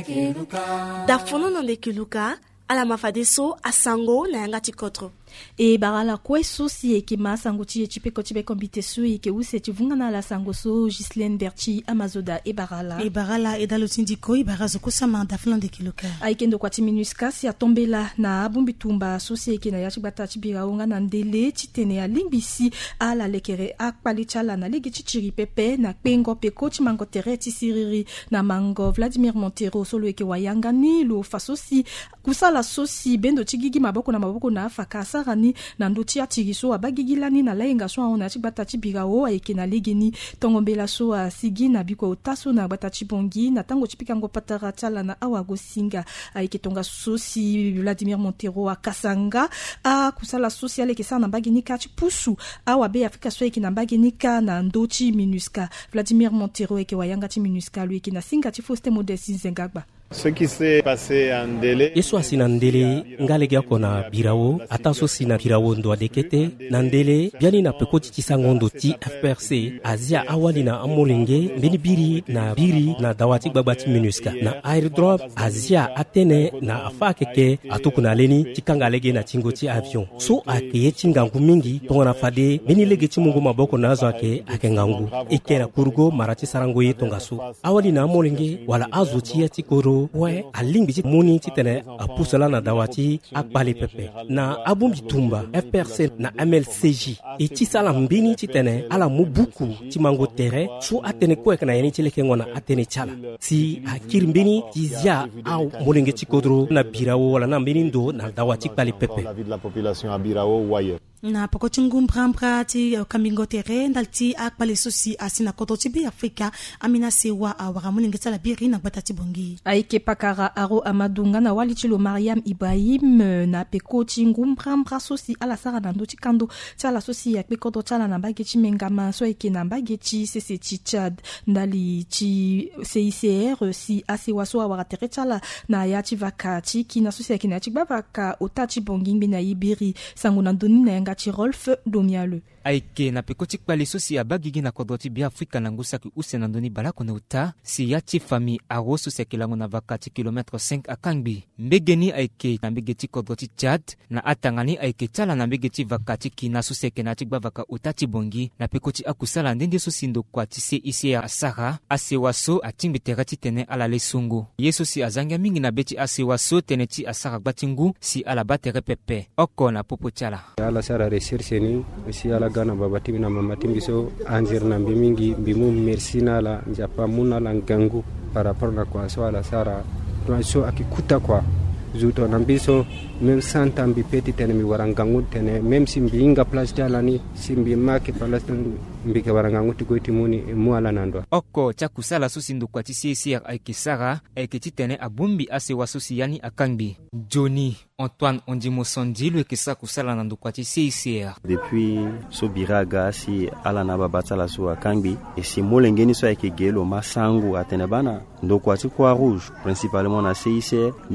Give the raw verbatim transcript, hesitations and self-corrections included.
dafono nande kiluka ala mafadeso asango na yanga tikotro e barala kwe sosi eke masango ti chipeko chipeko mbitesu eke use chivungana la sango so Gislaine Berchi Amazoda e barala e barala e dalotindiko e barazo kusama daflan de kiluka aikendo kwati minuska si atombela na abumbitumba sosi eke na yachibata chibira unga na ndele chitene ya limbisi ala lekere akpali chala na ligi chichiri pepe na pengo peko chimango tereti siriri na mango Vladimir Montero solo eke wayanga ni lo fasosi kusala sosi bendo chigigi maboko na maboko na afaka rani na ndoti atiriso abagigilani na laenga so ona chibata chibira o eke na legeni tongombela so asigi na biko otaso na bata chibongi na tango chipika ngo patara chala na awago singa eke tonga sosi Vladimir Montero akasanga a kusala social eke sana bagini ka chipusu awa be Afrika so eke na bagini ka na ndoti minuska Vladimir Montero eke wayanga chi minuska lui eke na singa chifoste modesi zengagba. Ce qui s'est passé en délai. Yesu asina ndele ngalege akona birawo ataso sina birawo ndo adekete na ndele biani na pekoti chisangondo ti F P R C Asia awali na amolenge mbini biri na biri na dawati babati minuska na airdrop Asia atene na afakeke atukuna leni tikangalege na chingoti avion so akeye chingangu mingi tongona fade mbini lege chimungu maboko nazo ake akengangu ikera kurgo marati sarango ye tongaso awali na amolenge wala azo tia tikoro ouais alingi muni titene apusala na dawati akbali pepe na abumbi tumba F P R C na M L C J e tisala mbini titene ala mubuku timango tere so atene ko ekana yani tileke ngona atene chala si akiri mbini tizia au molenge tikodro na birawo wala na mbini ndo na dawati akbali pepe la vie de la population à Birao ou ailleurs. Na pokoti ngumbrambra ti kamingo tere ndalti akbali sosi asina kototi bi Afrika amina sewa awara molenge tala biri na batati bongi aike pakara aro amadunga na walichilo Mariam Ibrahim na pekoti ngumbrambra sosi ala sara na ndoti kando tala sosi ya pekoto tala na bageti mengama so ike na bageti sese ti Chad ndali ti C I C R si asewa so awara tere tala na yati vakati kina sosi ya kina chibavaka otati bongi mbina ibiri sango na ndoni na yanga ti Rolf Domiale aike na pekoti kpali sosi ya bagigi na kodoti bi Afrika na ngusaki use na ndoni balako na uta si yati fami aro sosi ya kilango na vakati kilometre cinq akangbi mbegeni aike na mbegeti kodoti Chad na atangani aike tala na mbegeti vakati kina sosi ya kenati gbavaka utati bongi na pekoti akusala ndende sosi ndo kwa tise isi ya asara asewaso atingbi terati tene ala lesungu yeso si azangia mingi na beti asewaso tene ti asara gbatingu si ala batere pepe oko na popo chala ala sara recherche ni si ala gana babati na mamati biso anjir na mingi bimu merci na la njapa muna la ngangu par rapport na kwa so ala sara to so akikuta kwa zuto na biso même santa mbi petit tene mi warangangu tene même si mbinga place jala ni simbi make place mbike warangangu tikoiti muni muala nandwa oko cha kusala sosi ndo kwa tisi isi aikisara aikititene abumbi ase wasosi yani akangbi Johnny Antoine Ondimo Sandilo ekisa kusala na ndo kwa tisi isi depuis sobiraga si ala na babata la so akangbi et si molengeni so aikegelo masangu atene bana ndo kwa ti Croix Rouge principalement na C I C R